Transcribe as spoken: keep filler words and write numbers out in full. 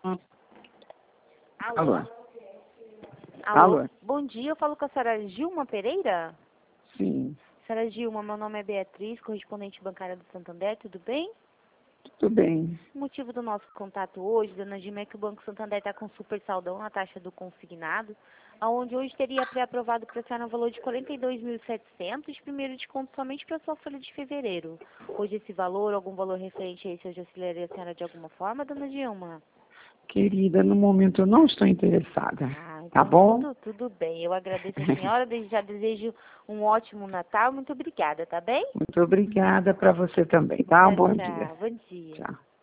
Hum. Alô? Alô? Alô? Alô? Bom dia, eu falo com a senhora Gilma Pereira? Sim, Senhora Gilma, meu nome é Beatriz, correspondente bancária do Santander, tudo bem? tudo bem. O motivo do nosso contato hoje, dona Gilma, é que o Banco Santander está com super saldão na taxa do consignado, onde hoje teria pré-aprovado para a senhora um valor de quarenta e dois mil e setecentos, primeiro desconto somente para a sua folha de fevereiro. Hoje esse valor, algum valor referente a esse, hoje auxiliaria a senhora de alguma forma, dona Gilma? Querida, no momento eu não estou interessada. Ah, Tá então bom? tudo, tudo bem. Eu agradeço a senhora, desde já desejo um ótimo Natal. Muito obrigada, tá bem? Muito obrigada para você também, tá? Um Tchau, bom dia. tchau. Bom dia. Tchau.